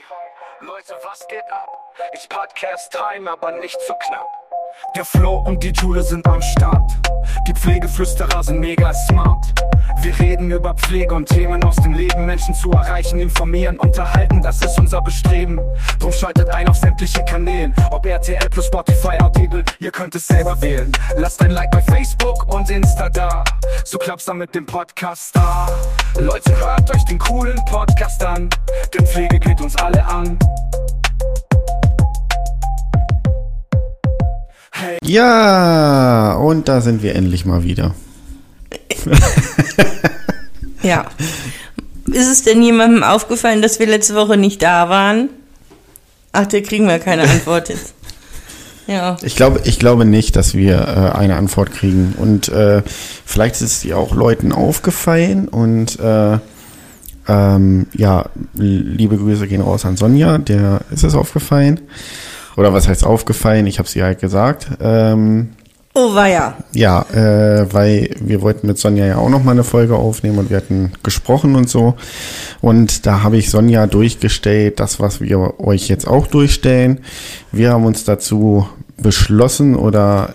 Leute, was geht ab? Ich Podcast Time, aber nicht zu knapp. Der Flo und die Jule sind am Start. Die Pflegeflüsterer sind mega smart. Wir reden über Pflege und Themen aus dem Leben. Menschen zu erreichen, informieren, unterhalten, das ist unser Bestreben. Drum schaltet ein auf sämtliche Kanälen. Ob RTL plus Spotify, Audible, ihr könnt es selber wählen. Lasst ein Like bei Facebook und Insta da. So klappt's dann mit dem Podcast da. Leute, hört euch den coolen Podcast an. Denn Pflege geht uns alle an. Hey. Ja, und da sind wir endlich mal wieder. Ja. Ist es denn jemandem aufgefallen, dass wir letzte Woche nicht da waren? Ach, da kriegen wir keine Antwort jetzt. Ja. Ich glaube nicht, dass wir eine Antwort kriegen. Und vielleicht ist es ja auch Leuten aufgefallen. Und ja, liebe Grüße gehen raus an Sonja. Der ist es aufgefallen. Oder was heißt aufgefallen? Ich habe sie halt gesagt. Oh, weia. Ja, weil wir wollten mit Sonja ja auch noch mal eine Folge aufnehmen und wir hatten gesprochen und so. Und da habe ich Sonja durchgestellt, das, was wir euch jetzt auch durchstellen. Wir haben uns dazu beschlossen oder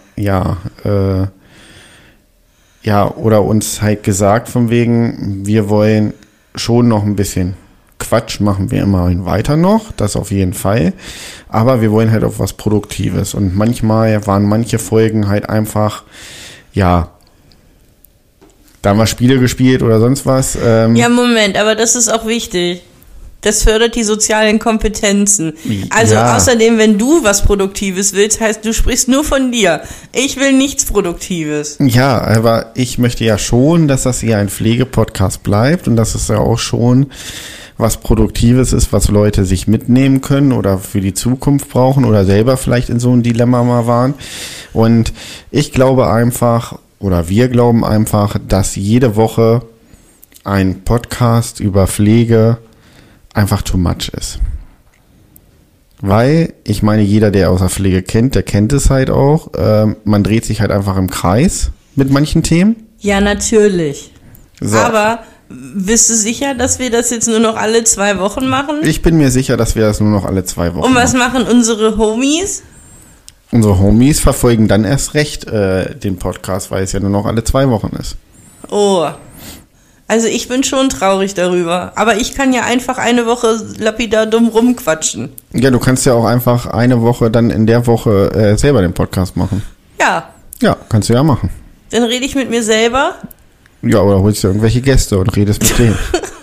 oder uns halt gesagt von wegen, wir wollen schon noch ein bisschen Quatsch machen wir immerhin weiter noch, das auf jeden Fall. Aber wir wollen halt auch was Produktives. Und manchmal waren manche Folgen halt einfach, ja, da haben wir Spiele gespielt oder sonst was. Ja, Moment, aber das ist auch wichtig. Das fördert die sozialen Kompetenzen. Also ja. Außerdem, wenn du was Produktives willst, heißt, du sprichst nur von dir. Ich will nichts Produktives. Ja, aber ich möchte ja schon, dass das hier ein Pflegepodcast bleibt und dass es ja auch schon was Produktives ist, was Leute sich mitnehmen können oder für die Zukunft brauchen oder selber vielleicht in so ein Dilemma mal waren. Und ich glaube einfach, oder wir glauben einfach, dass jede Woche ein Podcast über Pflege einfach too much ist. Weil, ich meine, jeder, der aus der Pflege kennt, der kennt es halt auch. Man dreht sich halt einfach im Kreis mit manchen Themen. Ja, natürlich. So. Aber bist du sicher, dass wir das jetzt nur noch alle 2 Wochen machen? Ich bin mir sicher, dass wir das nur noch alle 2 Wochen Und was machen unsere Homies? Unsere Homies verfolgen dann erst recht den Podcast, weil es ja nur noch alle 2 Wochen ist. Oh, also ich bin schon traurig darüber. Aber ich kann ja einfach eine Woche lapidar dumm rumquatschen. Ja, du kannst ja auch einfach eine Woche dann in der Woche selber den Podcast machen. Ja. Ja, kannst du ja machen. Dann rede ich mit mir selber. Ja, oder holst du irgendwelche Gäste und redest mit denen.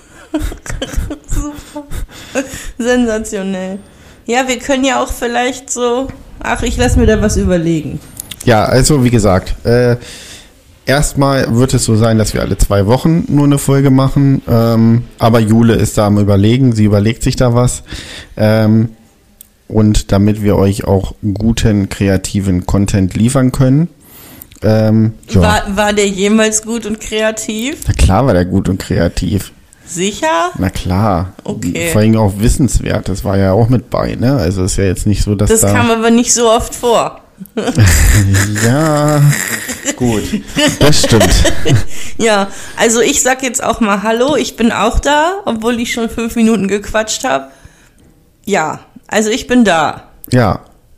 Super. Sensationell. Ja, wir können ja auch vielleicht so... Ach, ich lasse mir da was überlegen. Ja, also wie gesagt, erstmal wird es so sein, dass wir alle 2 Wochen nur eine Folge machen. Aber Jule ist da am Überlegen, sie überlegt sich da was. Und damit wir euch auch guten, kreativen Content liefern können. Ja. War der jemals gut und kreativ? Na klar war der gut und kreativ. Sicher? Na klar. Okay. Vor allem auch wissenswert, das war ja auch mit bei, ne? Also ist ja jetzt nicht so, dass das kam aber nicht so oft vor. Ja, gut, das stimmt. Ja, also ich sag jetzt auch mal Hallo, ich bin auch da, obwohl ich schon 5 Minuten gequatscht habe. Ja, also ich bin da. Ja.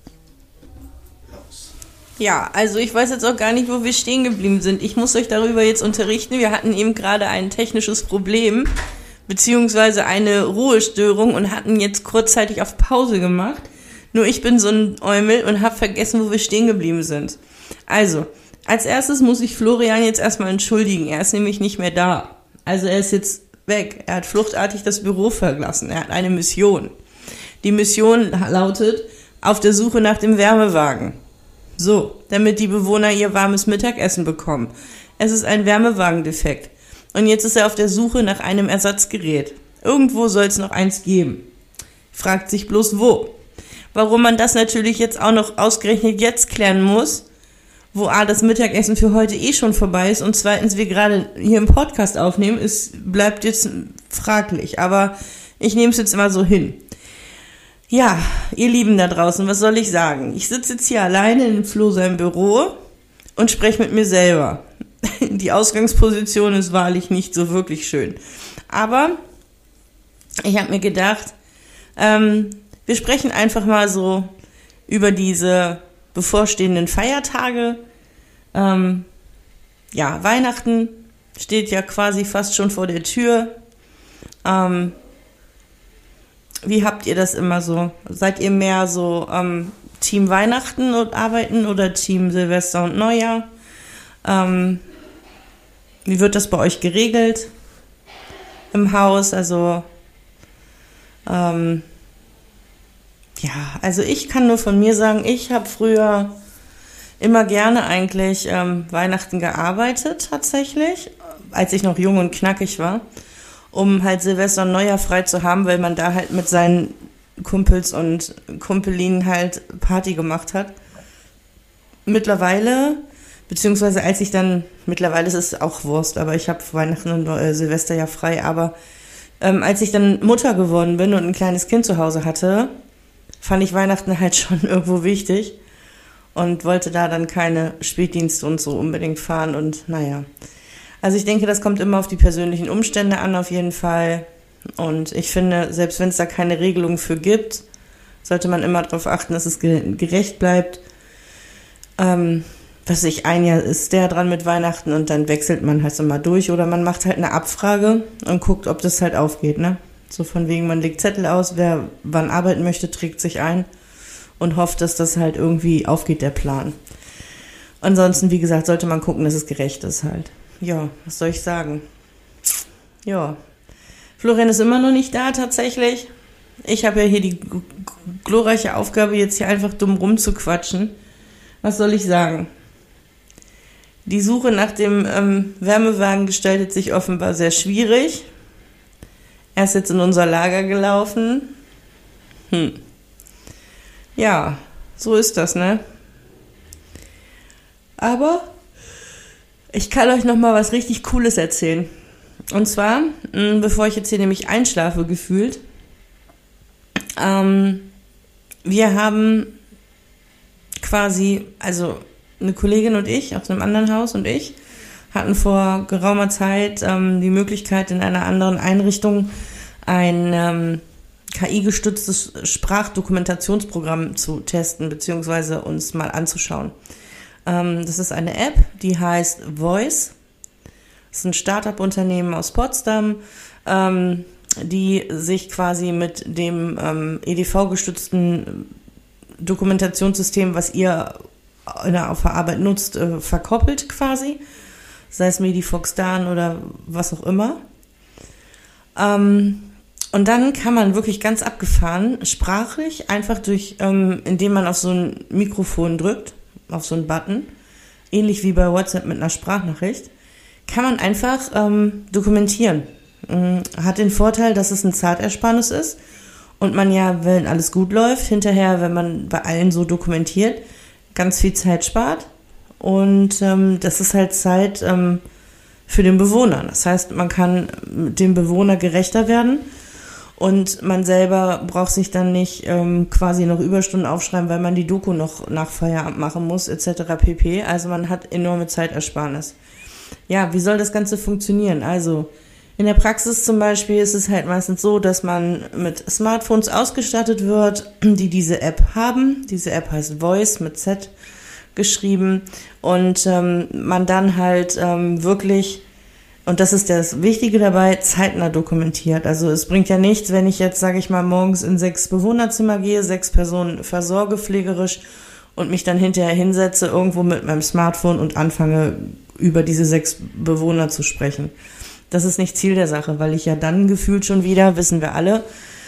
Ja, also ich weiß jetzt auch gar nicht, wo wir stehen geblieben sind. Ich muss euch darüber jetzt unterrichten. Wir hatten eben gerade ein technisches Problem, beziehungsweise eine Ruhestörung und hatten jetzt kurzzeitig auf Pause gemacht. Nur ich bin so ein Eumel und habe vergessen, wo wir stehen geblieben sind. Also, als erstes muss ich Florian jetzt erstmal entschuldigen. Er ist nämlich nicht mehr da. Also er ist jetzt weg. Er hat fluchtartig das Büro verlassen. Er hat eine Mission. Die Mission lautet, auf der Suche nach dem Wärmewagen. So, damit die Bewohner ihr warmes Mittagessen bekommen. Es ist ein Wärmewagendefekt. Und jetzt ist er auf der Suche nach einem Ersatzgerät. Irgendwo soll es noch eins geben. Fragt sich bloß wo. Warum man das natürlich jetzt auch noch ausgerechnet jetzt klären muss, wo das Mittagessen für heute schon vorbei ist und zweitens wir gerade hier im Podcast aufnehmen, bleibt jetzt fraglich. Aber ich nehme es jetzt mal so hin. Ja, ihr Lieben da draußen, was soll ich sagen? Ich sitze jetzt hier alleine in Flo seinem Büro und spreche mit mir selber. Die Ausgangsposition ist wahrlich nicht so wirklich schön. Aber ich habe mir gedacht, Wir sprechen einfach mal so über diese bevorstehenden Feiertage. Weihnachten steht ja quasi fast schon vor der Tür. Wie habt ihr das immer so? Seid ihr mehr so Team Weihnachten und Arbeiten oder Team Silvester und Neujahr? Wie wird das bei euch geregelt im Haus? Also also ich kann nur von mir sagen, ich habe früher immer gerne eigentlich Weihnachten gearbeitet tatsächlich, als ich noch jung und knackig war, um halt Silvester und Neujahr frei zu haben, weil man da halt mit seinen Kumpels und Kumpelinen halt Party gemacht hat. Mittlerweile ist es auch Wurst, aber ich habe Weihnachten und Silvester ja frei, aber als ich dann Mutter geworden bin und ein kleines Kind zu Hause hatte, fand ich Weihnachten halt schon irgendwo wichtig und wollte da dann keine Spätdienste und so unbedingt fahren und naja. Also ich denke, das kommt immer auf die persönlichen Umstände an auf jeden Fall und ich finde, selbst wenn es da keine Regelung für gibt, sollte man immer darauf achten, dass es gerecht bleibt. Ein Jahr ist der dran mit Weihnachten und dann wechselt man halt immer durch oder man macht halt eine Abfrage und guckt, ob das halt aufgeht, ne? So von wegen, man legt Zettel aus, wer wann arbeiten möchte, trägt sich ein und hofft, dass das halt irgendwie aufgeht, der Plan. Ansonsten, wie gesagt, sollte man gucken, dass es gerecht ist halt. Ja, was soll ich sagen? Ja, Florian ist immer noch nicht da tatsächlich. Ich habe ja hier die glorreiche Aufgabe, jetzt hier einfach dumm rumzuquatschen. Was soll ich sagen? Die Suche nach dem Wärmewagen gestaltet sich offenbar sehr schwierig. Er ist jetzt in unser Lager gelaufen. Ja, so ist das, ne? Aber ich kann euch noch mal was richtig Cooles erzählen. Und zwar, bevor ich jetzt hier nämlich einschlafe gefühlt, wir haben quasi, also eine Kollegin und ich aus einem anderen Haus und ich hatten vor geraumer Zeit die Möglichkeit, in einer anderen Einrichtung ein KI-gestütztes Sprachdokumentationsprogramm zu testen, beziehungsweise uns mal anzuschauen. Das ist eine App, die heißt Voice. Das ist ein Start-up-Unternehmen aus Potsdam, die sich quasi mit dem EDV-gestützten Dokumentationssystem, was ihr auf der Arbeit nutzt, verkoppelt quasi. Sei es Medifox Dan oder was auch immer. Und dann kann man wirklich ganz abgefahren, sprachlich, einfach indem man auf so ein Mikrofon drückt, auf so einen Button, ähnlich wie bei WhatsApp mit einer Sprachnachricht, kann man einfach dokumentieren. Hat den Vorteil, dass es ein Zeitersparnis ist und man ja, wenn alles gut läuft, hinterher, wenn man bei allen so dokumentiert, ganz viel Zeit spart. Und das ist halt Zeit für den Bewohner. Das heißt, man kann dem Bewohner gerechter werden und man selber braucht sich dann nicht quasi noch Überstunden aufschreiben, weil man die Doku noch nach Feierabend machen muss, etc. pp. Also man hat enorme Zeitersparnis. Ja, wie soll das Ganze funktionieren? Also in der Praxis zum Beispiel ist es halt meistens so, dass man mit Smartphones ausgestattet wird, die diese App haben. Diese App heißt Voice mit Z geschrieben und man dann halt wirklich, und das ist das Wichtige dabei, zeitnah dokumentiert. Also es bringt ja nichts, wenn ich jetzt, sage ich mal, morgens in 6 Bewohnerzimmer gehe, 6 Personen versorge pflegerisch und mich dann hinterher hinsetze irgendwo mit meinem Smartphone und anfange, über diese 6 Bewohner zu sprechen. Das ist nicht Ziel der Sache, weil ich ja dann gefühlt schon wieder, wissen wir alle,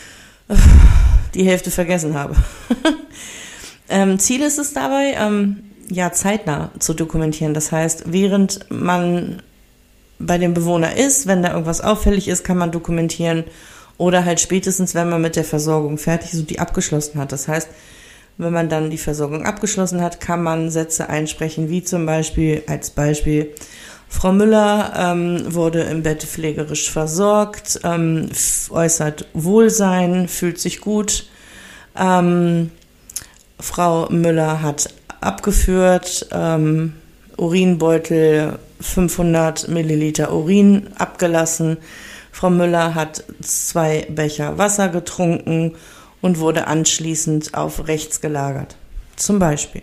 die Hälfte vergessen habe. Ziel ist es dabei, zeitnah zu dokumentieren. Das heißt, während man bei dem Bewohner ist, wenn da irgendwas auffällig ist, kann man dokumentieren oder halt spätestens, wenn man mit der Versorgung fertig ist und die abgeschlossen hat. Das heißt, wenn man dann die Versorgung abgeschlossen hat, kann man Sätze einsprechen, wie zum Beispiel, als Beispiel, Frau Müller wurde im Bett pflegerisch versorgt, äußert Wohlsein, fühlt sich gut. Frau Müller hat abgeführt, Urinbeutel 500 Milliliter Urin abgelassen. Frau Müller hat 2 Becher Wasser getrunken und wurde anschließend auf rechts gelagert. Zum Beispiel.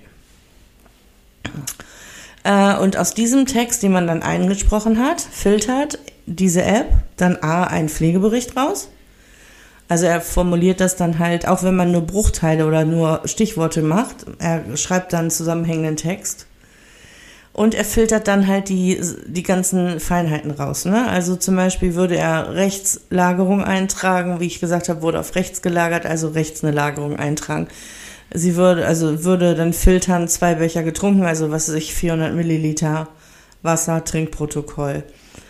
Und aus diesem Text, den man dann eingesprochen hat, filtert diese App dann einen Pflegebericht raus. Also er formuliert das dann halt, auch wenn man nur Bruchteile oder nur Stichworte macht, er schreibt dann einen zusammenhängenden Text. Und er filtert dann halt die ganzen Feinheiten raus, ne? Also zum Beispiel würde er Rechtslagerung eintragen, wie ich gesagt habe, wurde auf rechts gelagert, also rechts eine Lagerung eintragen. Sie würde dann filtern, 2 Becher getrunken, also was weiß ich, 400 Milliliter Wasser, Trinkprotokoll.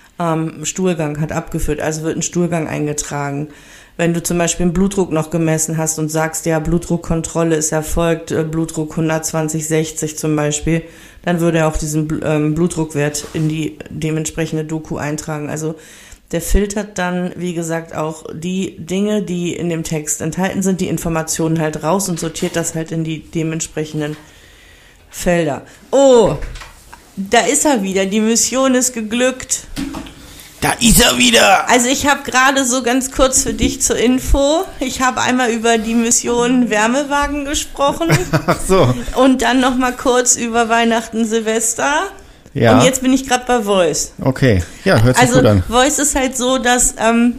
Stuhlgang hat abgeführt, also wird ein Stuhlgang eingetragen. Wenn du zum Beispiel einen Blutdruck noch gemessen hast und sagst, ja, Blutdruckkontrolle ist erfolgt, Blutdruck 120/60 zum Beispiel, dann würde er auch diesen Blutdruckwert in die dementsprechende Doku eintragen. Also der filtert dann, wie gesagt, auch die Dinge, die in dem Text enthalten sind, die Informationen halt raus und sortiert das halt in die dementsprechenden Felder. Oh, da ist er wieder, die Mission ist geglückt. Da ist er wieder! Also ich habe gerade so ganz kurz für dich zur Info, ich habe einmal über die Mission Wärmewagen gesprochen. Ach so. Und dann nochmal kurz über Weihnachten, Silvester. Ja. Und jetzt bin ich gerade bei Voice. Okay, ja, hört sich gut an. Also Voice ist halt so, dass,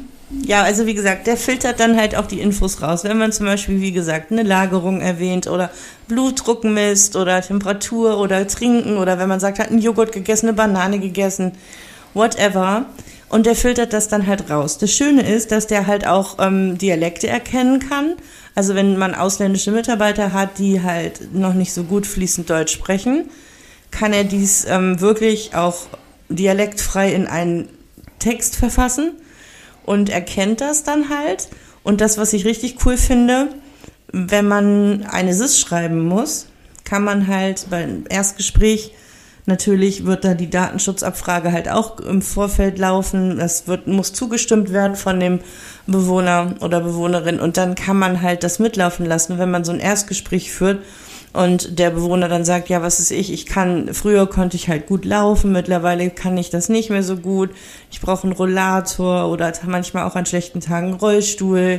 also wie gesagt, der filtert dann halt auch die Infos raus. Wenn man zum Beispiel, wie gesagt, eine Lagerung erwähnt oder Blutdruck misst oder Temperatur oder Trinken oder wenn man sagt, hat einen Joghurt gegessen, eine Banane gegessen, whatever. Und der filtert das dann halt raus. Das Schöne ist, dass der halt auch Dialekte erkennen kann. Also wenn man ausländische Mitarbeiter hat, die halt noch nicht so gut fließend Deutsch sprechen, kann er dies wirklich auch dialektfrei in einen Text verfassen und erkennt das dann halt. Und das, was ich richtig cool finde, wenn man eine SIS schreiben muss, kann man halt beim Erstgespräch, natürlich wird da die Datenschutzabfrage halt auch im Vorfeld laufen. Das muss zugestimmt werden von dem Bewohner oder Bewohnerin und dann kann man halt das mitlaufen lassen, wenn man so ein Erstgespräch führt und der Bewohner dann sagt, ja, was ist früher konnte ich halt gut laufen, mittlerweile kann ich das nicht mehr so gut. Ich brauche einen Rollator oder manchmal auch an schlechten Tagen einen Rollstuhl.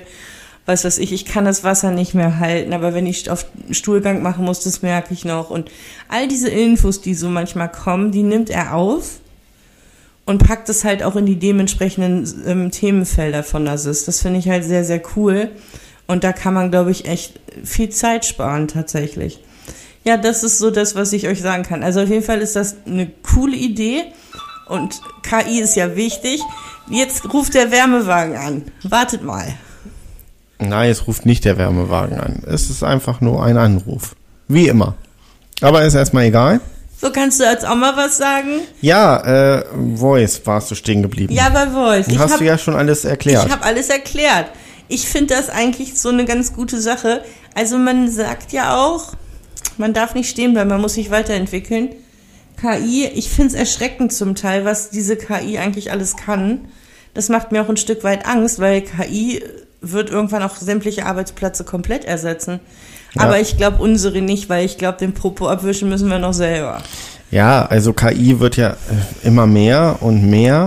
Ich kann das Wasser nicht mehr halten, aber wenn ich auf Stuhlgang machen muss, das merke ich noch. Und all diese Infos, die so manchmal kommen, die nimmt er auf und packt es halt auch in die dementsprechenden Themenfelder von der SIS. Das finde ich halt sehr, sehr cool. Und da kann man, glaube ich, echt viel Zeit sparen tatsächlich. Ja, das ist so das, was ich euch sagen kann. Also auf jeden Fall ist das eine coole Idee und KI ist ja wichtig. Jetzt ruft der Wärmewagen an. Wartet mal. Nein, es ruft nicht der Wärmewagen an. Es ist einfach nur ein Anruf. Wie immer. Aber ist erstmal egal. So, kannst du jetzt auch mal was sagen? Ja, Voice warst du stehen geblieben. Ja, bei Voice. Hast du ja schon alles erklärt. Ich habe alles erklärt. Ich finde das eigentlich so eine ganz gute Sache. Also man sagt ja auch, man darf nicht stehen bleiben, man muss sich weiterentwickeln. KI, ich finde es erschreckend zum Teil, was diese KI eigentlich alles kann. Das macht mir auch ein Stück weit Angst, weil KI wird irgendwann auch sämtliche Arbeitsplätze komplett ersetzen. Ja. Aber ich glaube unsere nicht, weil ich glaube, den Popo abwischen müssen wir noch selber. Ja, also KI wird ja immer mehr und mehr.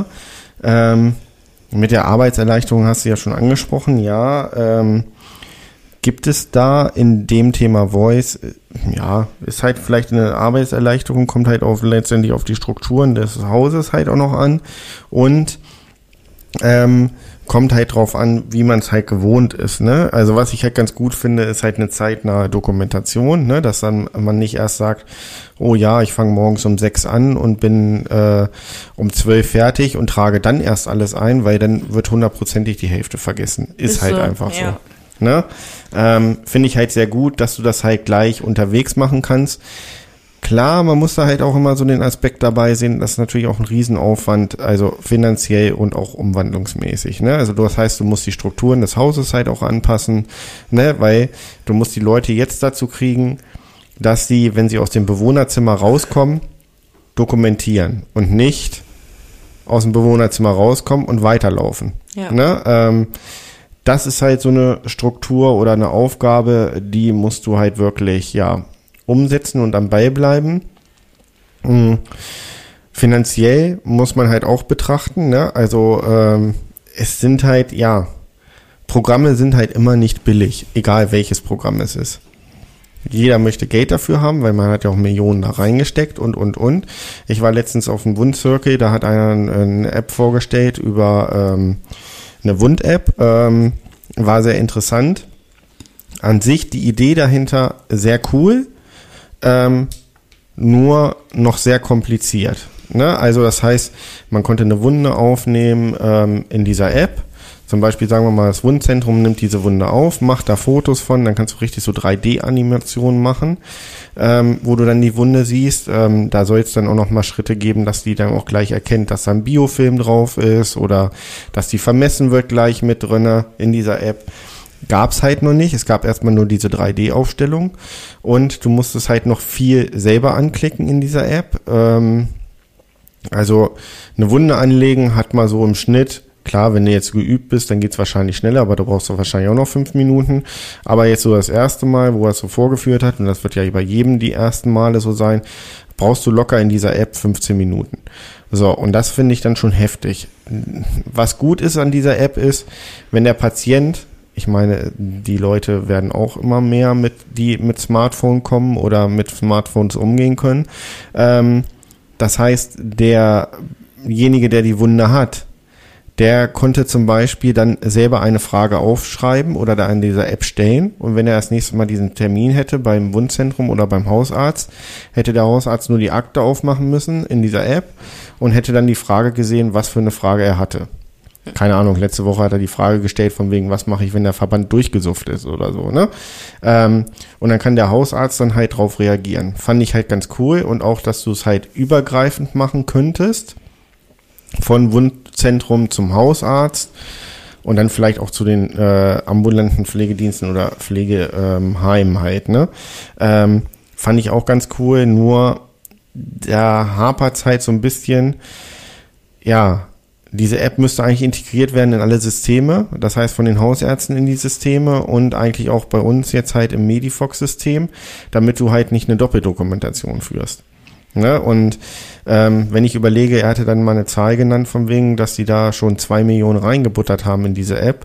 Mit der Arbeitserleichterung hast du ja schon angesprochen, ja. Gibt es da in dem Thema Voice, ja, ist halt vielleicht eine Arbeitserleichterung, kommt halt letztendlich auf die Strukturen des Hauses halt auch noch an und kommt halt drauf an, wie man es halt gewohnt ist, ne? Also was ich halt ganz gut finde, ist halt eine zeitnahe Dokumentation, ne? Dass dann man nicht erst sagt, oh ja, ich fange morgens um 6 an und bin um 12 fertig und trage dann erst alles ein, weil dann wird 100%ig die Hälfte vergessen. Ist halt so, einfach ja. So. Ne? Finde ich halt sehr gut, dass du das halt gleich unterwegs machen kannst. Klar, man muss da halt auch immer so den Aspekt dabei sehen, das ist natürlich auch ein Riesenaufwand, also finanziell und auch umwandlungsmäßig, ne? Also das heißt, du musst die Strukturen des Hauses halt auch anpassen, ne? Weil du musst die Leute jetzt dazu kriegen, dass sie, wenn sie aus dem Bewohnerzimmer rauskommen, dokumentieren und nicht aus dem Bewohnerzimmer rauskommen und weiterlaufen, ja. Ne? Das ist halt so eine Struktur oder eine Aufgabe, die musst du halt wirklich, ja, umsetzen und am Ball bleiben. Finanziell muss man halt auch betrachten, ne? Also es sind halt, Programme sind halt immer nicht billig, egal welches Programm es ist. Jeder möchte Geld dafür haben, weil man hat ja auch Millionen da reingesteckt und. Ich war letztens auf dem Wundcircle, da hat einer eine App vorgestellt über eine Wund-App, war sehr interessant. An sich die Idee dahinter sehr cool, nur noch sehr kompliziert. Ne? Also das heißt, man konnte eine Wunde aufnehmen in dieser App. Zum Beispiel sagen wir mal, das Wundzentrum nimmt diese Wunde auf, macht da Fotos von, dann kannst du richtig so 3D-Animationen machen, wo du dann die Wunde siehst. Da soll es dann auch noch mal Schritte geben, dass die dann auch gleich erkennt, dass da ein Biofilm drauf ist oder dass die vermessen wird gleich mit drinne in dieser App. Gab's halt noch nicht. Es gab erstmal nur diese 3D-Aufstellung und du musstest halt noch viel selber anklicken in dieser App. Also eine Wunde anlegen hat mal so im Schnitt, klar, wenn du jetzt geübt bist, dann geht's wahrscheinlich schneller, aber du brauchst doch wahrscheinlich auch noch 5 Minuten. Aber jetzt so das erste Mal, wo er es so vorgeführt hat, und das wird ja bei jedem die ersten Male so sein, brauchst du locker in dieser App 15 Minuten. So, und das finde ich dann schon heftig. Was gut ist an dieser App ist, wenn der Patient, ich meine, die Leute werden auch immer mehr die mit Smartphone kommen oder mit Smartphones umgehen können. Das heißt, derjenige, der die Wunde hat, der konnte zum Beispiel dann selber eine Frage aufschreiben oder da in dieser App stellen. Und wenn er das nächste Mal diesen Termin hätte beim Wundzentrum oder beim Hausarzt, hätte der Hausarzt nur die Akte aufmachen müssen in dieser App und hätte dann die Frage gesehen, was für eine Frage er hatte. Keine Ahnung, letzte Woche hat er die Frage gestellt von wegen, was mache ich, wenn der Verband durchgesufft ist oder so, ne? Und dann kann der Hausarzt dann halt drauf reagieren. Fand ich halt ganz cool und auch, dass du es halt übergreifend machen könntest. Von Wundzentrum zum Hausarzt und dann vielleicht auch zu den ambulanten Pflegediensten oder Pflegeheimen halt, ne? Fand ich auch ganz cool, nur da hapert's halt so ein bisschen, diese App müsste eigentlich integriert werden in alle Systeme, das heißt von den Hausärzten in die Systeme und eigentlich auch bei uns jetzt halt im Medifox-System, damit du halt nicht eine Doppeldokumentation führst. Ne? Und wenn ich überlege, er hatte dann mal eine Zahl genannt von wegen, dass die da schon 2 Millionen reingebuttert haben in diese App.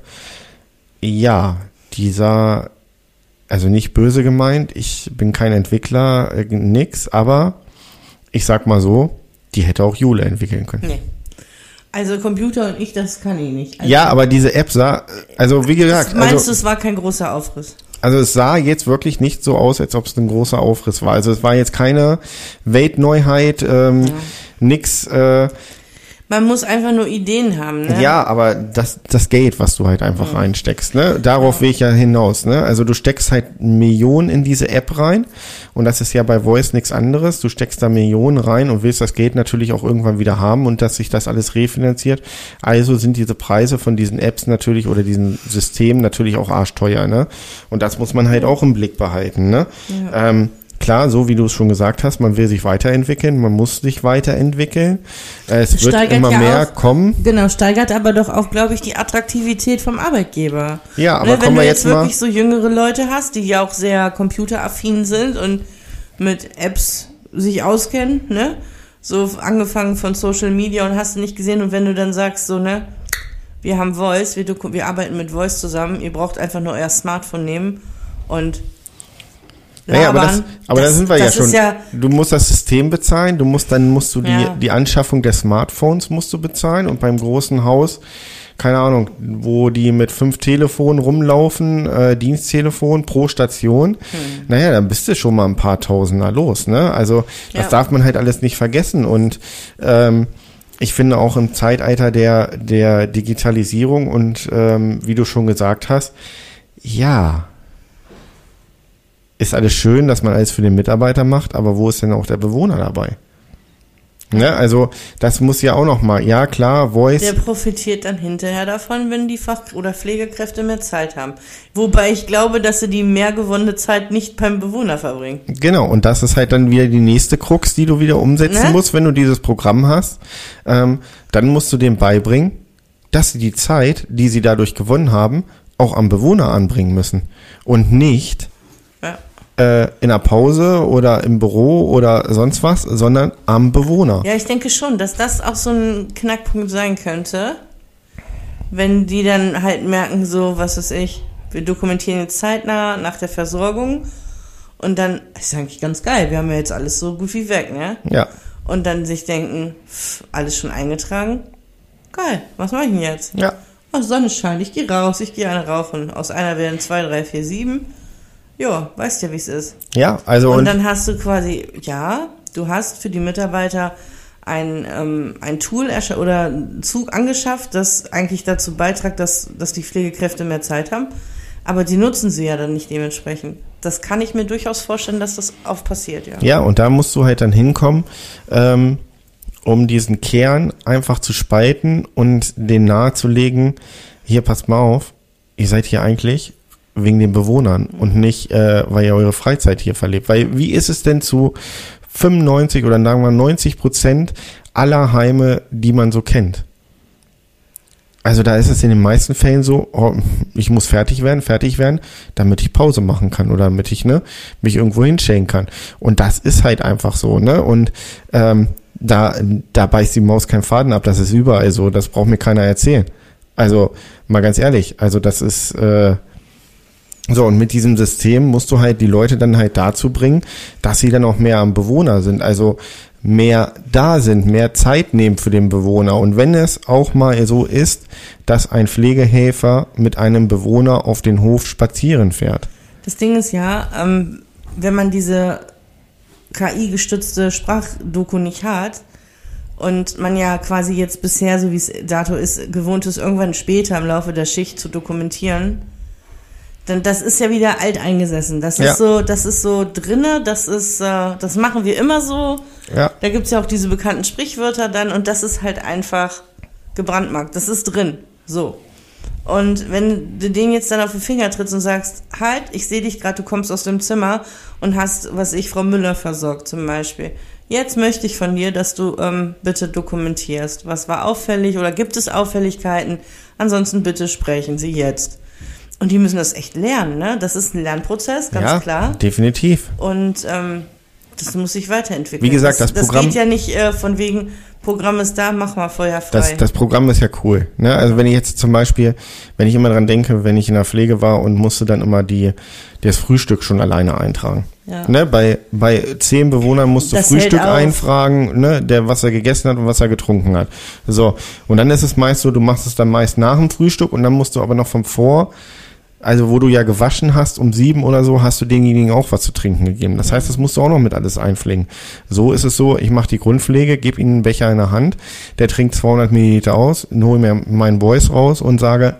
Ja, dieser, also nicht böse gemeint, ich bin kein Entwickler, nix, aber ich sag mal so, die hätte auch Jule entwickeln können. Nee. Also Computer und ich, das kann ich nicht. Also ja, aber diese App sah, also wie gesagt. Meinst du, es war kein großer Aufriss? Also es sah jetzt wirklich nicht so aus, als ob es ein großer Aufriss war. Also es war jetzt keine Weltneuheit, nix. Man muss einfach nur Ideen haben, ne? Ja, aber das Geld, was du halt einfach reinsteckst, ne? Darauf will ich ja hinaus, ne? Also du steckst halt Millionen in diese App rein und das ist ja bei Voice nichts anderes. Du steckst da Millionen rein und willst das Geld natürlich auch irgendwann wieder haben und dass sich das alles refinanziert. Also sind diese Preise von diesen Apps natürlich oder diesen Systemen natürlich auch arschteuer, ne? Und das muss man halt auch im Blick behalten, ne? Ja. Klar, so wie du es schon gesagt hast, man will sich weiterentwickeln, man muss sich weiterentwickeln. Es wird steigert immer mehr kommen. Genau, steigert aber doch auch, glaube ich, die Attraktivität vom Arbeitgeber. Ja, aber wenn du jetzt wirklich so jüngere Leute hast, die ja auch sehr computeraffin sind und mit Apps sich auskennen, ne? So angefangen von Social Media und hast du nicht gesehen und wenn du dann sagst so, ne, wir haben Voice, wir arbeiten mit Voice zusammen, ihr braucht einfach nur euer Smartphone nehmen und naja, aber da sind wir ja schon. Du musst das System bezahlen, dann musst du die Anschaffung der Smartphones musst du bezahlen und beim großen Haus, keine Ahnung, wo die mit 5 Telefonen rumlaufen, Diensttelefon pro Station, naja, dann bist du schon mal ein paar Tausender los, ne? Also das darf man halt alles nicht vergessen und ich finde auch im Zeitalter der Digitalisierung und wie du schon gesagt hast, ja, ist alles schön, dass man alles für den Mitarbeiter macht, aber wo ist denn auch der Bewohner dabei? Ne, also das muss ja auch noch mal, ja klar, Voice. Der profitiert dann hinterher davon, wenn die Fach- oder Pflegekräfte mehr Zeit haben. Wobei ich glaube, dass sie die mehr gewonnene Zeit nicht beim Bewohner verbringen. Genau, und das ist halt dann wieder die nächste Krux, die du wieder umsetzen musst, wenn du dieses Programm hast. Dann musst du dem beibringen, dass sie die Zeit, die sie dadurch gewonnen haben, auch am Bewohner anbringen müssen. Und nicht in der Pause oder im Büro oder sonst was, sondern am Bewohner. Ja, ich denke schon, dass das auch so ein Knackpunkt sein könnte. wenn die dann halt merken, so, was weiß ich, wir dokumentieren jetzt zeitnah nach der Versorgung und dann, das ist eigentlich ganz geil, wir haben ja jetzt alles so gut wie weg, ne? Ja. Und dann sich denken, alles schon eingetragen, geil, was mache ich denn jetzt? Ja. Oh, Sonne scheint, ich gehe raus, ich gehe eine rauchen. Aus einer werden 2, 3, 4, 7. Ja, weißt ja, wie es ist. Ja, also und dann hast du quasi, ja, du hast für die Mitarbeiter ein Tool oder einen Zug angeschafft, das eigentlich dazu beiträgt, dass die Pflegekräfte mehr Zeit haben. Aber die nutzen sie ja dann nicht dementsprechend. Das kann ich mir durchaus vorstellen, dass das oft passiert, ja. Ja, und da musst du halt dann hinkommen, um diesen Kern einfach zu spalten und den nahezulegen, hier, passt mal auf, ihr seid hier eigentlich wegen den Bewohnern und nicht, weil ihr eure Freizeit hier verlebt. Weil wie ist es denn zu 95 oder sagen wir 90% aller Heime, die man so kennt? Also da ist es in den meisten Fällen so, oh, ich muss fertig werden, damit ich Pause machen kann oder damit ich mich irgendwo hinstellen kann. Und das ist halt einfach so, ne? Und da beißt die Maus keinen Faden ab, das ist überall so, das braucht mir keiner erzählen. Also mal ganz ehrlich, also das ist so, und mit diesem System musst du halt die Leute dann halt dazu bringen, dass sie dann auch mehr am Bewohner sind, also mehr da sind, mehr Zeit nehmen für den Bewohner. Und wenn es auch mal so ist, dass ein Pflegehelfer mit einem Bewohner auf den Hof spazieren fährt. Das Ding ist ja, wenn man diese KI-gestützte Sprachdoku nicht hat und man ja quasi jetzt bisher, so wie es dato ist, gewohnt ist, irgendwann später im Laufe der Schicht zu dokumentieren, dann das ist ja wieder alteingesessen. Das ist so drinne, das machen wir immer so. Ja. Da gibt's ja auch diese bekannten Sprichwörter dann und das ist halt einfach gebrandmarkt. Das ist drin. So. Und wenn du den jetzt dann auf den Finger trittst und sagst, halt, ich sehe dich gerade, du kommst aus dem Zimmer und hast, Frau Müller versorgt zum Beispiel. Jetzt möchte ich von dir, dass du bitte dokumentierst. Was war auffällig oder gibt es Auffälligkeiten? Ansonsten bitte sprechen Sie jetzt. Und die müssen das echt lernen, ne? Das ist ein Lernprozess, ganz klar. Definitiv. Und das muss sich weiterentwickeln. Wie gesagt, das Programm... Das geht ja nicht von wegen, Programm ist da, mach mal Feuer frei. Das Programm ist ja cool, ne? Also wenn ich jetzt zum Beispiel, wenn ich immer dran denke, wenn ich in der Pflege war und musste dann immer das Frühstück schon alleine eintragen. Ja. Ne? Bei 10 Bewohnern musst du das Frühstück einfragen, ne? Der was er gegessen hat und was er getrunken hat. So. Und dann ist es meist so, du machst es dann meist nach dem Frühstück und dann musst du aber noch also wo du ja gewaschen hast, um 7 oder so, hast du denjenigen auch was zu trinken gegeben. Das heißt, das musst du auch noch mit alles einpflegen. So ist es so, ich mache die Grundpflege, gebe ihnen einen Becher in der Hand, der trinkt 200 Milliliter aus, hole mir meinen Voice raus und sage,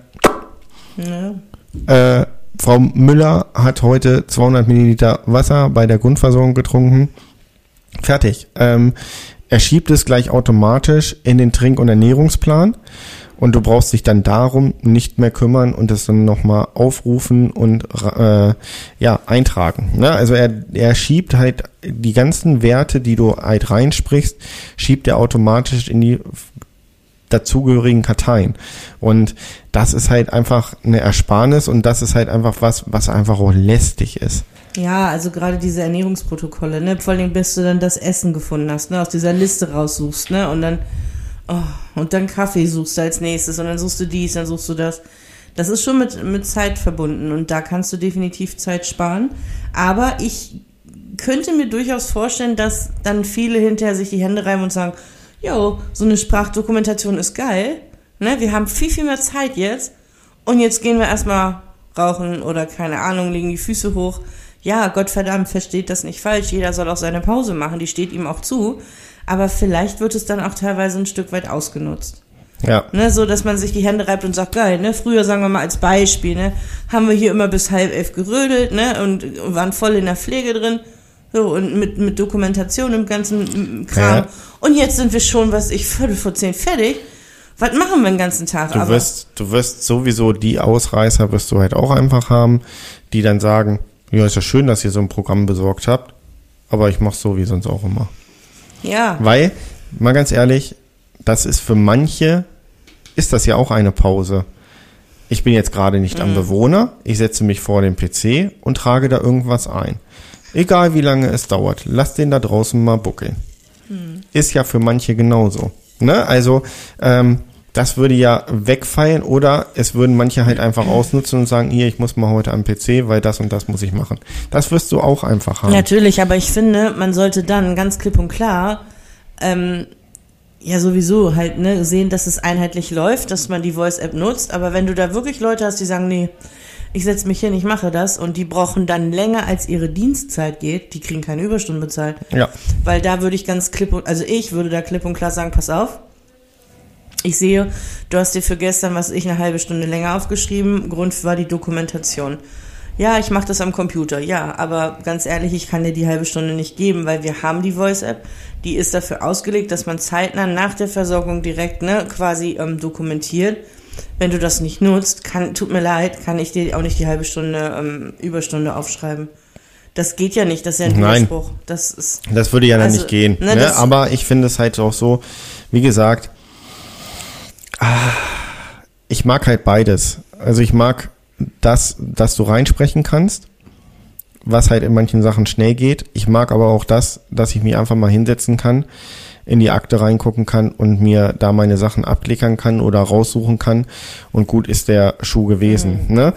Frau Müller hat heute 200 Milliliter Wasser bei der Grundversorgung getrunken. Fertig. Er schiebt es gleich automatisch in den Trink- und Ernährungsplan. Und du brauchst dich dann darum nicht mehr kümmern und das dann nochmal aufrufen und eintragen. Ne? Also er schiebt halt die ganzen Werte, die du halt reinsprichst, schiebt er automatisch in die dazugehörigen Karteien. Und das ist halt einfach eine Ersparnis und das ist halt einfach was einfach auch lästig ist. Ja, also gerade diese Ernährungsprotokolle, ne? Vor allem, bis du dann das Essen gefunden hast, ne? Aus dieser Liste raussuchst, ne? Und dann Kaffee suchst du als nächstes und dann suchst du dies, dann suchst du das. Das ist schon mit Zeit verbunden und da kannst du definitiv Zeit sparen. Aber ich könnte mir durchaus vorstellen, dass dann viele hinterher sich die Hände reiben und sagen, jo, so eine Sprachdokumentation ist geil, ne? Wir haben viel, viel mehr Zeit jetzt und jetzt gehen wir erstmal rauchen oder keine Ahnung, legen die Füße hoch. Ja, Gottverdammt, versteht das nicht falsch. Jeder soll auch seine Pause machen, die steht ihm auch zu. Aber vielleicht wird es dann auch teilweise ein Stück weit ausgenutzt. Ja. Ne, so, dass man sich die Hände reibt und sagt, geil, ne, früher, sagen wir mal als Beispiel, ne, haben wir hier immer bis 10:30 gerödelt, ne, und waren voll in der Pflege drin, so, und mit Dokumentation im ganzen Kram. Ja. Und jetzt sind wir schon, 10:15 fertig. Was machen wir den ganzen Tag? Du wirst sowieso die Ausreißer wirst du halt auch einfach haben, die dann sagen, ja, ist ja schön, dass ihr so ein Programm besorgt habt, aber ich mach's so wie sonst auch immer. Ja. Weil, mal ganz ehrlich, das ist für manche, ist das ja auch eine Pause. Ich bin jetzt gerade nicht am Bewohner, ich setze mich vor den PC und trage da irgendwas ein. Egal wie lange es dauert, lass den da draußen mal buckeln. Ist ja für manche genauso. Ne? Also, Das würde ja wegfallen oder es würden manche halt einfach ausnutzen und sagen, hier, ich muss mal heute am PC, weil das und das muss ich machen. Das wirst du auch einfach haben. Natürlich, aber ich finde, man sollte dann ganz klipp und klar ja sowieso halt sehen, dass es einheitlich läuft, dass man die Voice-App nutzt, aber wenn du da wirklich Leute hast, die sagen, nee, ich setze mich hin, ich mache das und die brauchen dann länger als ihre Dienstzeit geht, die kriegen keine Überstunden bezahlt. Ja. Weil da würde ich ich würde da klipp und klar sagen, pass auf, ich sehe, du hast dir für gestern, eine halbe Stunde länger aufgeschrieben, Grund war die Dokumentation. Ja, ich mache das am Computer, ja, aber ganz ehrlich, ich kann dir die halbe Stunde nicht geben, weil wir haben die Voice-App, die ist dafür ausgelegt, dass man zeitnah nach der Versorgung direkt quasi dokumentiert. Wenn du das nicht nutzt, tut mir leid, kann ich dir auch nicht die halbe Stunde Überstunde aufschreiben. Das geht ja nicht, das ist ja ein Widerspruch. Das würde ja dann nicht gehen. Ne? Aber ich finde es halt auch so, wie gesagt, ich mag halt beides. Also ich mag das, dass du reinsprechen kannst, was halt in manchen Sachen schnell geht. Ich mag aber auch das, dass ich mich einfach mal hinsetzen kann, in die Akte reingucken kann und mir da meine Sachen abklickern kann oder raussuchen kann und gut ist der Schuh gewesen. Ne?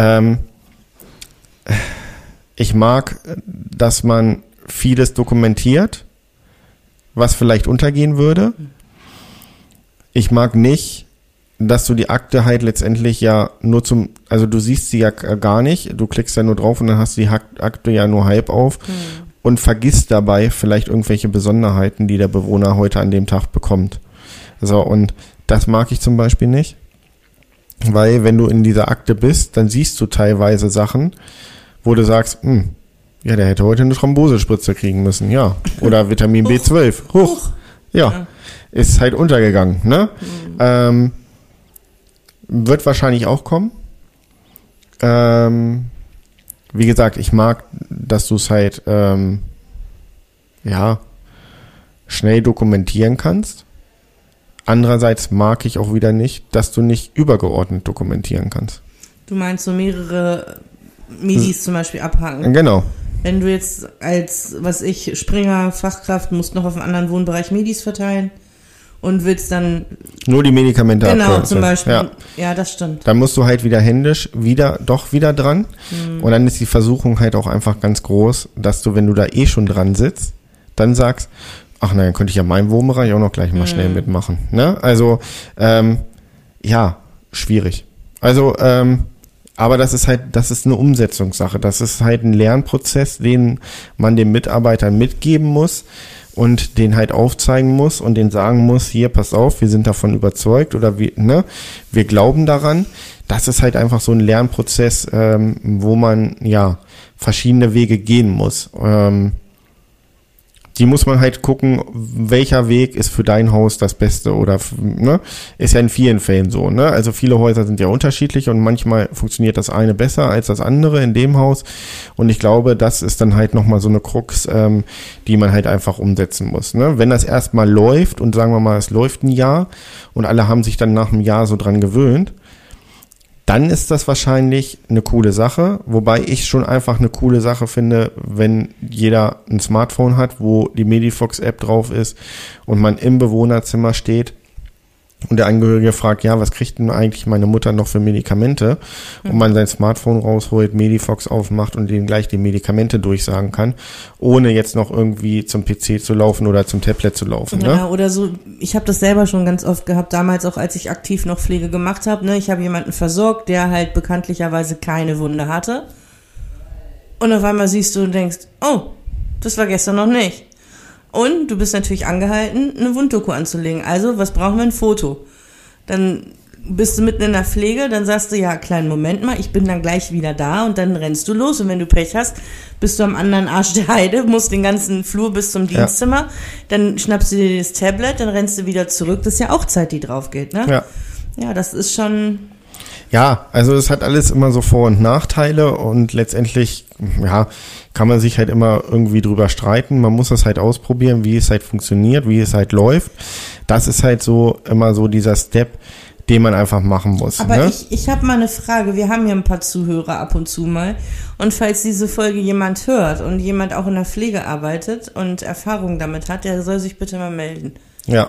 Ich mag, dass man vieles dokumentiert, was vielleicht untergehen würde. Ich mag nicht, dass du die Akte halt letztendlich ja nur also du siehst sie ja gar nicht, du klickst ja nur drauf und dann hast du die Akte ja nur halb auf und vergisst dabei vielleicht irgendwelche Besonderheiten, die der Bewohner heute an dem Tag bekommt. So, und das mag ich zum Beispiel nicht, weil wenn du in dieser Akte bist, dann siehst du teilweise Sachen, wo du sagst, ja, der hätte heute eine Thrombosespritze kriegen müssen, ja, oder Vitamin B12, ja, ist halt untergegangen, ne? Wird wahrscheinlich auch kommen. Wie gesagt, ich mag, dass du es halt schnell dokumentieren kannst. Andererseits mag ich auch wieder nicht, dass du nicht übergeordnet dokumentieren kannst. Du meinst so mehrere Midis zum Beispiel abhaken? Genau. Wenn du jetzt als, Springer, Fachkraft, musst noch auf einen anderen Wohnbereich Midis verteilen und willst dann nur die Medikamente abholen. Genau, zum Beispiel. Ja, das stimmt. Dann musst du halt wieder händisch wieder dran. Und dann ist die Versuchung halt auch einfach ganz groß, dass du, wenn du da schon dran sitzt, dann sagst, ach nein, könnte ich ja meinen Wohnbereich auch noch gleich mal schnell mitmachen. Ne? Also, schwierig. Also, aber das ist eine Umsetzungssache. Das ist halt ein Lernprozess, den man den Mitarbeitern mitgeben muss und den halt aufzeigen muss und den sagen muss, hier, pass auf, wir sind davon überzeugt oder wir glauben daran. Das ist halt einfach so ein Lernprozess, wo man verschiedene Wege gehen muss. Die muss man halt gucken, welcher Weg ist für dein Haus das Beste oder, ist ja in vielen Fällen so, ne? Also viele Häuser sind ja unterschiedlich und manchmal funktioniert das eine besser als das andere in dem Haus und ich glaube, das ist dann halt nochmal so eine Krux, die man halt einfach umsetzen muss, ne? Wenn das erstmal läuft und sagen wir mal, es läuft ein Jahr und alle haben sich dann nach einem Jahr so dran gewöhnt, dann ist das wahrscheinlich eine coole Sache, wobei ich schon einfach eine coole Sache finde, wenn jeder ein Smartphone hat, wo die Medifox-App drauf ist und man im Bewohnerzimmer steht und der Angehörige fragt, ja, was kriegt denn eigentlich meine Mutter noch für Medikamente? Und man sein Smartphone rausholt, Medifox aufmacht und denen gleich die Medikamente durchsagen kann, ohne jetzt noch irgendwie zum PC zu laufen oder zum Tablet zu laufen. Ja, ne? Oder so, ich habe das selber schon ganz oft gehabt, damals auch, als ich aktiv noch Pflege gemacht habe. Ne? Ich habe jemanden versorgt, der halt bekanntlicherweise keine Wunde hatte. Und auf einmal siehst du und denkst, oh, das war gestern noch nicht. Und du bist natürlich angehalten, eine Wunddoku anzulegen. Also, was brauchen wir? Ein Foto. Dann bist du mitten in der Pflege, dann sagst du, ja, kleinen Moment mal, ich bin dann gleich wieder da und dann rennst du los. Und wenn du Pech hast, bist du am anderen Arsch der Heide, musst den ganzen Flur bis zum Dienstzimmer, dann schnappst du dir das Tablet, dann rennst du wieder zurück. Das ist ja auch Zeit, die drauf geht, ne? Ja. Ja, das ist schon... Ja, also es hat alles immer so Vor- und Nachteile und letztendlich, kann man sich halt immer irgendwie drüber streiten. Man muss das halt ausprobieren, wie es halt funktioniert, wie es halt läuft. Das ist halt so immer so dieser Step, den man einfach machen muss. Aber ne? ich habe mal eine Frage. Wir haben hier ein paar Zuhörer ab und zu mal. Und falls diese Folge jemand hört und jemand auch in der Pflege arbeitet und Erfahrung damit hat, der soll sich bitte mal melden. Ja.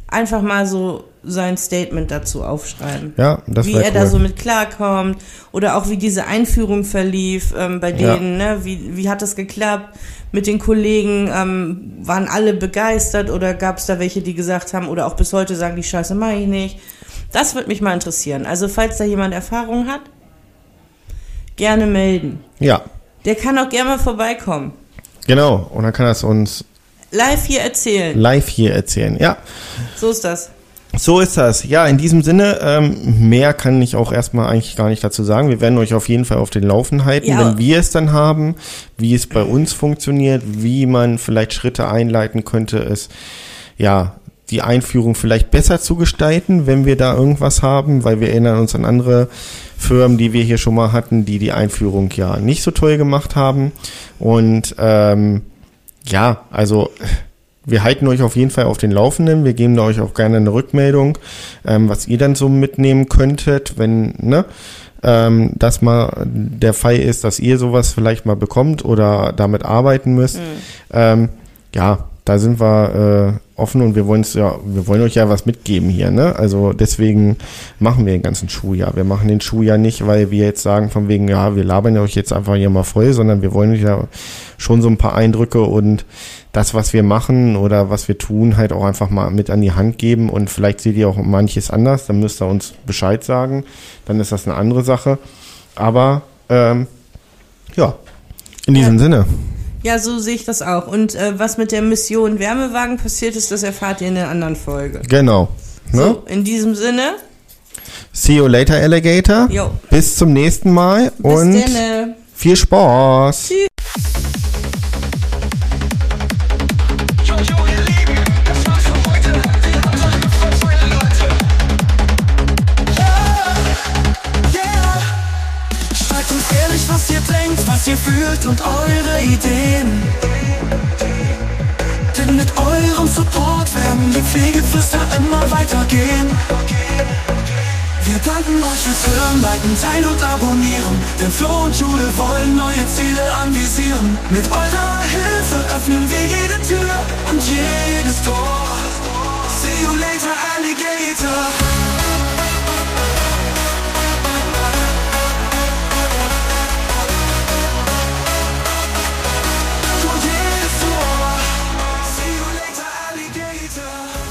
einfach mal so sein Statement dazu aufschreiben. Ja, das wie wäre er cool. da so mit klarkommt oder auch wie diese Einführung verlief bei denen, ne? Wie hat das geklappt mit den Kollegen? Waren alle begeistert oder gab es da welche, die gesagt haben oder auch bis heute sagen, die Scheiße mache ich nicht? Das würde mich mal interessieren. Also falls da jemand Erfahrung hat, gerne melden. Ja, Der kann auch gerne mal vorbeikommen. genau. Und dann kann er es uns Live hier erzählen. live hier erzählen. Ja, So ist das. so ist das. Ja, in diesem Sinne, mehr kann ich auch erstmal eigentlich gar nicht dazu sagen. Wir werden euch auf jeden Fall auf den Laufen halten, Ja. wenn wir es dann haben, wie es bei uns funktioniert, wie man vielleicht Schritte einleiten könnte, es, ja, die Einführung vielleicht besser zu gestalten, wenn wir da irgendwas haben, weil wir erinnern uns an andere Firmen, die wir hier schon mal hatten, die die Einführung ja nicht so toll gemacht haben. Und ja, also wir halten euch auf jeden Fall auf den Laufenden. Wir geben da euch auch gerne eine Rückmeldung, was ihr dann so mitnehmen könntet, wenn das mal der Fall ist, dass ihr sowas vielleicht mal bekommt oder damit arbeiten müsst. Ja, da sind wir offen und wir wollen euch ja was mitgeben hier, ne? Also deswegen machen wir den ganzen Schuljahr. Wir machen den Schuljahr nicht, weil wir jetzt sagen von wegen, ja, wir labern euch jetzt einfach hier mal voll, sondern wir wollen euch ja schon so ein paar Eindrücke und das, was wir machen oder was wir tun, halt auch einfach mal mit an die Hand geben und vielleicht seht ihr auch manches anders, dann müsst ihr uns Bescheid sagen, dann ist das eine andere Sache. Aber ja, in diesem Sinne. Ja, so sehe ich das auch. Und was mit der Mission Wärmewagen passiert ist, das erfahrt ihr in einer anderen Folge. Genau. Ne? So, in diesem Sinne. See you later, Alligator. Jo. Bis zum nächsten Mal Bis und denne. viel Spaß. Tschüss. Jojo, ihr Lieben, das war's für heute. Die anderen gefällt meine Leute. Yeah. Schreibt uns ehrlich, was ihr denkt, was ihr fühlt und eure Ideen. Denn mit eurem Support werden die Pflegeflüster immer weitergehen. Wir danken euch fürs Hören, liken, teilen und abonnieren. Denn Flo und Jule wollen neue Ziele anvisieren. Mit eurer Hilfe öffnen wir jede Tür und jedes Tor. See you later, Alligator.